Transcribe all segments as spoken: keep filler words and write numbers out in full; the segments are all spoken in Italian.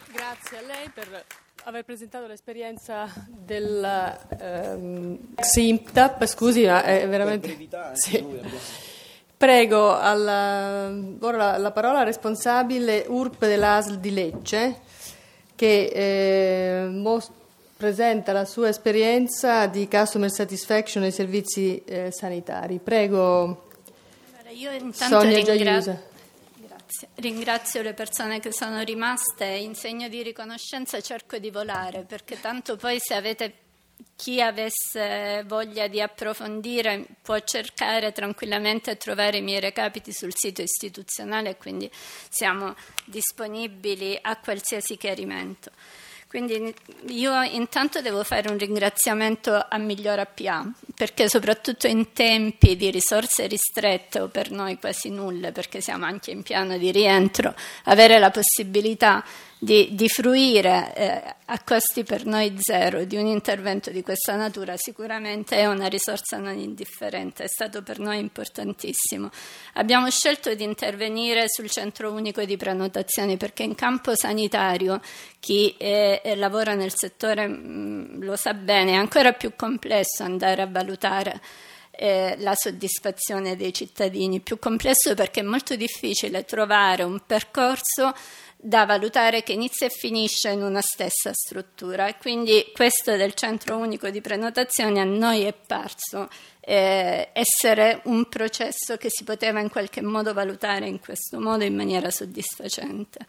Grazie a lei per aver presentato l'esperienza del ehm, S I M T A P, scusi, ma è veramente... brevità, sì. noi abbiamo... Prego, alla, ora la, la parola al responsabile U R P dell'A S L di Lecce, che eh, most- presenta la sua esperienza di Customer Satisfaction nei servizi eh, sanitari. Prego, allora, io intanto Sonia ringra- Giaiusa. Grazie. Ringrazio le persone che sono rimaste, in segno di riconoscenza cerco di volare, perché tanto poi se avete chi avesse voglia di approfondire può cercare tranquillamente e trovare i miei recapiti sul sito istituzionale, e quindi siamo disponibili a qualsiasi chiarimento. Quindi io intanto devo fare un ringraziamento a Migliora P A, perché soprattutto in tempi di risorse ristrette o per noi quasi nulle, perché siamo anche in piano di rientro, avere la possibilità di, di fruire eh, a costi per noi zero di un intervento di questa natura sicuramente è una risorsa non indifferente, è stato per noi importantissimo. Abbiamo scelto di intervenire sul centro unico di prenotazioni perché in campo sanitario chi è, è, lavora nel settore mh, lo sa bene, è ancora più complesso andare a valutare eh, la soddisfazione dei cittadini, più complesso perché è molto difficile trovare un percorso da valutare che inizia e finisce in una stessa struttura, e quindi questo del centro unico di prenotazione a noi è parso eh, essere un processo che si poteva in qualche modo valutare in questo modo in maniera soddisfacente.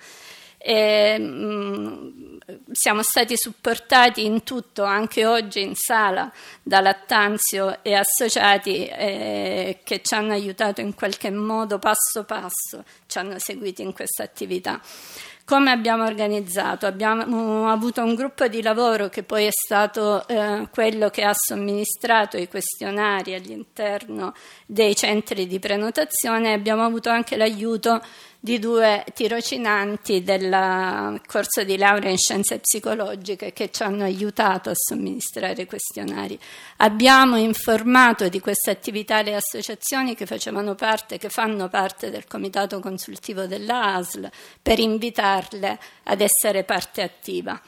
E, mh, siamo stati supportati in tutto, anche oggi in sala, da Lattanzio e associati eh, che ci hanno aiutato in qualche modo passo passo, ci hanno seguiti in questa attività. Come abbiamo organizzato? Abbiamo avuto un gruppo di lavoro che poi è stato eh, quello che ha somministrato i questionari all'interno dei centri di prenotazione. Abbiamo avuto anche l'aiuto di due tirocinanti del corso di laurea in scienze psicologiche che ci hanno aiutato a somministrare i questionari. Abbiamo informato di questa attività le associazioni che facevano parte, che fanno parte del comitato consultivo della A S L, per invitarle ad essere parte attiva.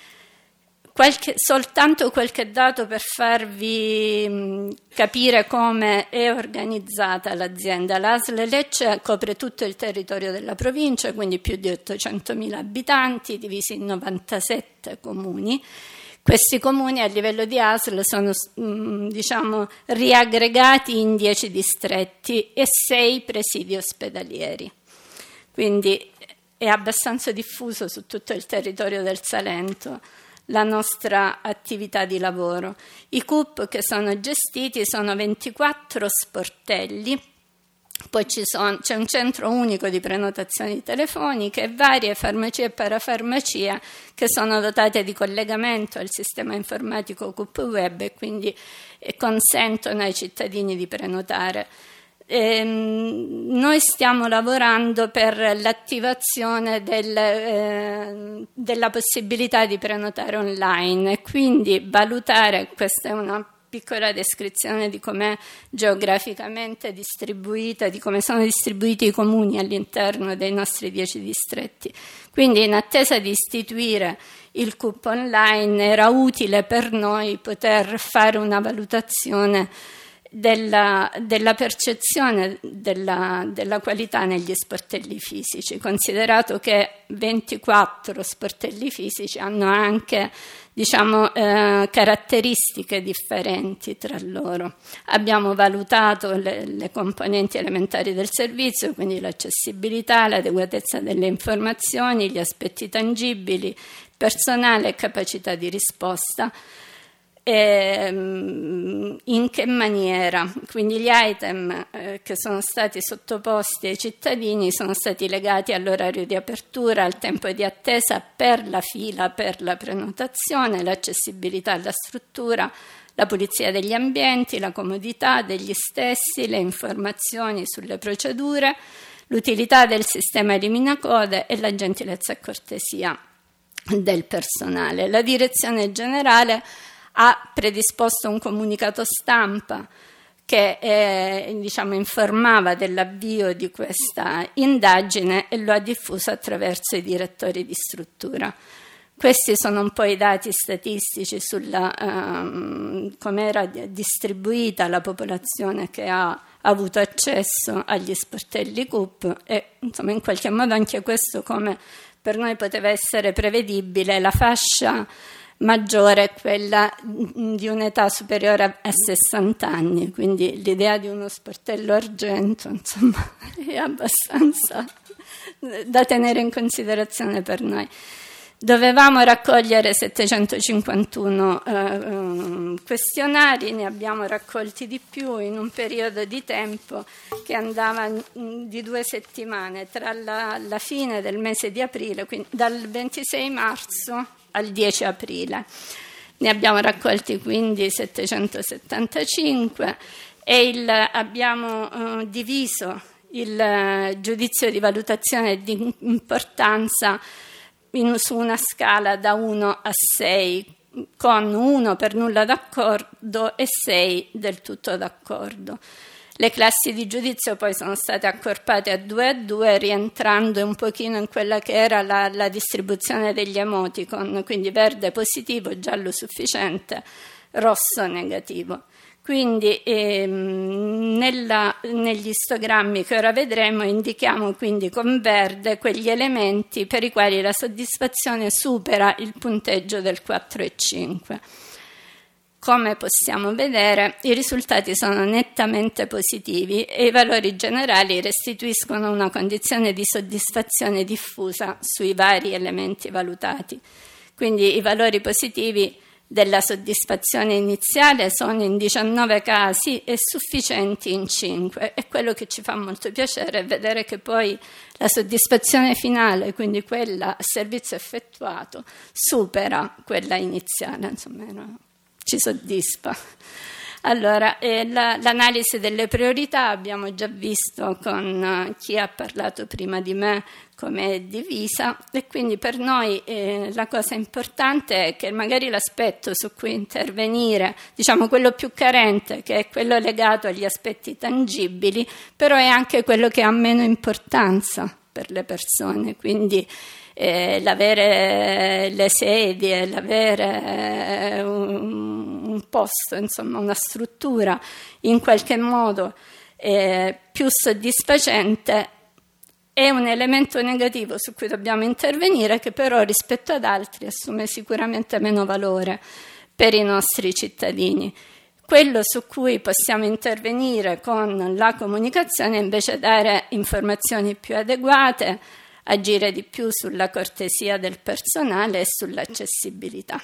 Qualche, soltanto qualche dato per farvi mh, capire come è organizzata l'azienda. L'A S L Lecce copre tutto il territorio della provincia, quindi più di ottocentomila abitanti, divisi in novantasette comuni. Questi comuni a livello di A S L sono mh, diciamo, riaggregati in dieci distretti e sei presidi ospedalieri. Quindi è abbastanza diffuso su tutto il territorio del Salento la nostra attività di lavoro. I C U P che sono gestiti sono ventiquattro sportelli, poi ci sono, c'è un centro unico di prenotazioni telefoniche e varie farmacie e parafarmacie che sono dotate di collegamento al sistema informatico C U P Web e quindi eh, consentono ai cittadini di prenotare. Eh, noi stiamo lavorando per l'attivazione del, eh, della possibilità di prenotare online e quindi valutare, questa è una piccola descrizione di com'è geograficamente distribuita, di come sono distribuiti i comuni all'interno dei nostri dieci distretti. Quindi in attesa di istituire il C U P online era utile per noi poter fare una valutazione Della, della percezione della, della qualità negli sportelli fisici, considerato che ventiquattro sportelli fisici hanno anche diciamo, eh, caratteristiche differenti tra loro. Abbiamo valutato le, le componenti elementari del servizio, quindi l'accessibilità, l'adeguatezza delle informazioni, gli aspetti tangibili, personale e capacità di risposta. E in che maniera? Quindi gli item eh, che sono stati sottoposti ai cittadini sono stati legati all'orario di apertura, al tempo di attesa per la fila, per la prenotazione, l'accessibilità alla struttura, la pulizia degli ambienti, la comodità degli stessi, le informazioni sulle procedure, l'utilità del sistema eliminacode e la gentilezza e cortesia del personale. La direzione generale ha predisposto un comunicato stampa che eh, diciamo, informava dell'avvio di questa indagine e lo ha diffuso attraverso i direttori di struttura. Questi sono un po' i dati statistici sulla um, come era distribuita la popolazione che ha avuto accesso agli sportelli C U P e insomma in qualche modo anche questo, come per noi poteva essere prevedibile, la fascia maggiore è quella di un'età superiore a sessanta anni, quindi l'idea di uno sportello argento insomma è abbastanza da tenere in considerazione per noi. Dovevamo raccogliere settecentocinquantuno eh, questionari, ne abbiamo raccolti di più in un periodo di tempo che andava di due settimane, tra la, la fine del mese di aprile, quindi dal ventisei marzo al dieci aprile. Ne abbiamo raccolti quindi settecentosettantacinque e il, abbiamo eh, diviso il eh, giudizio di valutazione di importanza In, su una scala da uno a sei, con uno per nulla d'accordo e sei del tutto d'accordo. Le classi di giudizio poi sono state accorpate a due a due, rientrando un pochino in quella che era la, la distribuzione degli emoticon, quindi verde positivo, giallo sufficiente, rosso negativo. Quindi ehm, nella, negli istogrammi che ora vedremo indichiamo quindi con verde quegli elementi per i quali la soddisfazione supera il punteggio del quattro e cinque. Come possiamo vedere, i risultati sono nettamente positivi e i valori generali restituiscono una condizione di soddisfazione diffusa sui vari elementi valutati. Quindi i valori positivi della soddisfazione iniziale sono in diciannove casi e sufficienti in cinque, e quello che ci fa molto piacere è vedere che poi la soddisfazione finale, quindi quella a servizio effettuato, supera quella iniziale, insomma no, ci soddisfa. Allora, eh, la, l'analisi delle priorità abbiamo già visto con uh, chi ha parlato prima di me come è divisa, e quindi per noi eh, la cosa importante è che magari l'aspetto su cui intervenire, diciamo quello più carente, che è quello legato agli aspetti tangibili, però è anche quello che ha meno importanza per le persone, quindi eh, l'avere le sedie, l'avere eh, un, un posto, insomma una struttura in qualche modo eh, più soddisfacente è un elemento negativo su cui dobbiamo intervenire, che però rispetto ad altri assume sicuramente meno valore per i nostri cittadini. Quello su cui possiamo intervenire con la comunicazione è invece dare informazioni più adeguate, agire di più sulla cortesia del personale e sull'accessibilità.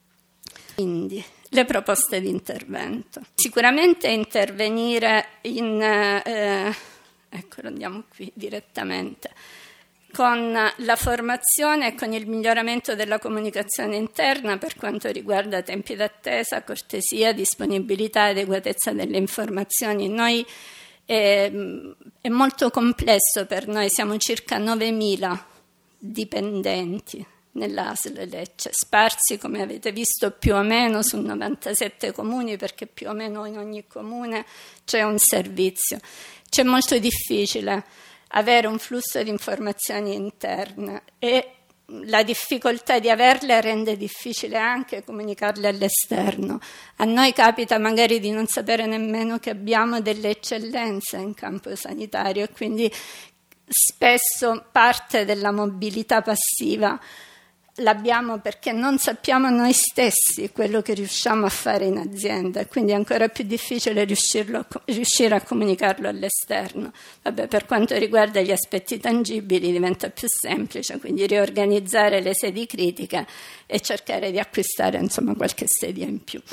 Quindi, le proposte di intervento. Sicuramente intervenire in... Eh, ecco, lo andiamo qui direttamente, con la formazione e con il miglioramento della comunicazione interna per quanto riguarda tempi d'attesa, cortesia, disponibilità, adeguatezza delle informazioni. Noi eh, è molto complesso per noi, siamo circa novemila dipendenti nell'A S L Lecce, sparsi come avete visto più o meno su novantasette comuni, perché più o meno in ogni comune c'è un servizio. C'è molto difficile avere un flusso di informazioni interne e la difficoltà di averle rende difficile anche comunicarle all'esterno. A noi capita magari di non sapere nemmeno che abbiamo delle eccellenze in campo sanitario e quindi spesso parte della mobilità passiva l'abbiamo perché non sappiamo noi stessi quello che riusciamo a fare in azienda, e quindi è ancora più difficile riuscirlo, riuscire a comunicarlo all'esterno. Vabbè, per quanto riguarda gli aspetti tangibili diventa più semplice, quindi riorganizzare le sedi critiche e cercare di acquistare insomma qualche sedia in più.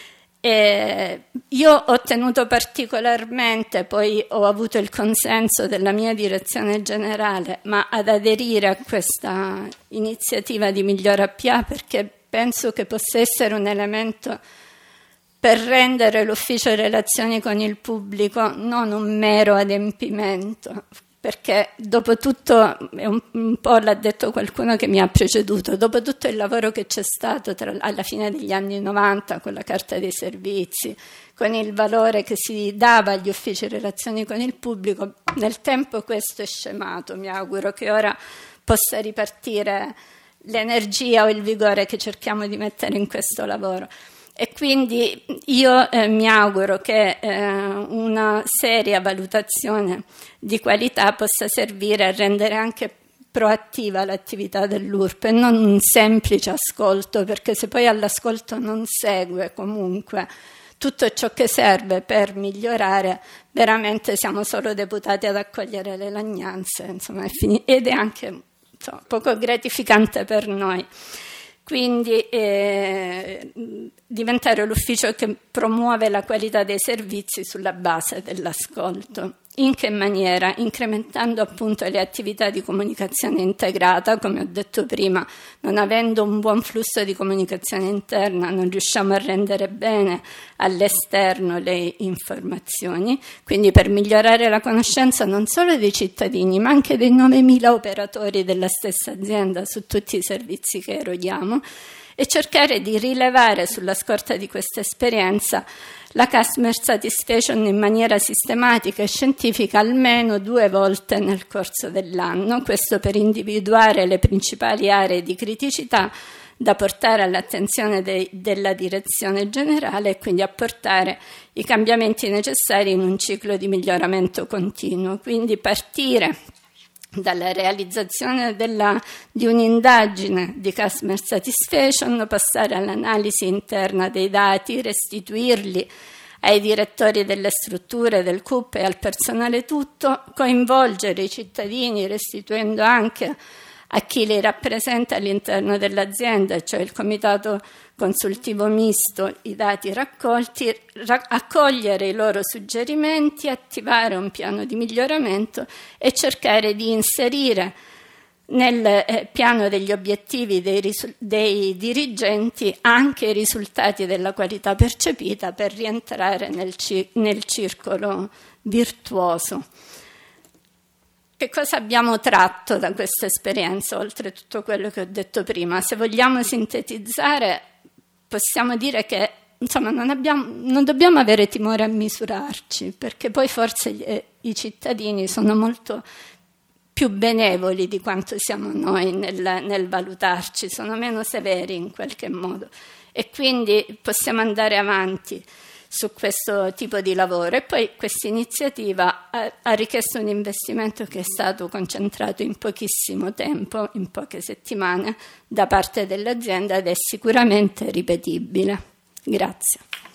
E io ho tenuto particolarmente, poi ho avuto il consenso della mia direzione generale, ma ad aderire a questa iniziativa di Migliora P A, perché penso che possa essere un elemento per rendere l'ufficio relazioni con il pubblico non un mero adempimento, perché dopo tutto, un, un po' l'ha detto qualcuno che mi ha preceduto, dopo tutto il lavoro che c'è stato tra, alla fine degli anni novanta con la Carta dei Servizi, con il valore che si dava agli uffici in relazione con il pubblico, nel tempo questo è scemato. Mi auguro che ora possa ripartire l'energia o il vigore che cerchiamo di mettere in questo lavoro. E quindi io eh, mi auguro che eh, una seria valutazione di qualità possa servire a rendere anche proattiva l'attività dell'U R P e non un semplice ascolto, perché se poi all'ascolto non segue comunque tutto ciò che serve per migliorare, veramente siamo solo deputati ad accogliere le lagnanze, insomma, è fini- ed è anche insomma, poco gratificante per noi. Quindi eh, diventare l'ufficio che promuove la qualità dei servizi sulla base dell'ascolto. In che maniera? Incrementando appunto le attività di comunicazione integrata, come ho detto prima, non avendo un buon flusso di comunicazione interna non riusciamo a rendere bene all'esterno le informazioni, quindi per migliorare la conoscenza non solo dei cittadini ma anche dei novemila operatori della stessa azienda su tutti i servizi che eroghiamo e cercare di rilevare sulla scorta di questa esperienza la customer satisfaction in maniera sistematica e scientifica almeno due volte nel corso dell'anno, questo per individuare le principali aree di criticità da portare all'attenzione de- della direzione generale e quindi apportare i cambiamenti necessari in un ciclo di miglioramento continuo. Quindi partire dalla realizzazione della, di un'indagine di customer satisfaction, passare all'analisi interna dei dati, restituirli ai direttori delle strutture del C U P e al personale tutto, coinvolgere i cittadini restituendo anche a chi li rappresenta all'interno dell'azienda, cioè il comitato consultivo misto, i dati raccolti, ra- accogliere i loro suggerimenti, attivare un piano di miglioramento e cercare di inserire nel eh, piano degli obiettivi dei, risu- dei dirigenti anche i risultati della qualità percepita per rientrare nel, ci- nel circolo virtuoso. Che cosa abbiamo tratto da questa esperienza, oltre a tutto quello che ho detto prima? Se vogliamo sintetizzare, possiamo dire che insomma, non, abbiamo, non dobbiamo avere timore a misurarci, perché poi forse gli, eh, i cittadini sono molto più benevoli di quanto siamo noi nel, nel valutarci, sono meno severi in qualche modo e quindi possiamo andare avanti su questo tipo di lavoro. E poi questa iniziativa ha, ha richiesto un investimento che è stato concentrato in pochissimo tempo, in poche settimane, da parte dell'azienda ed è sicuramente ripetibile. Grazie.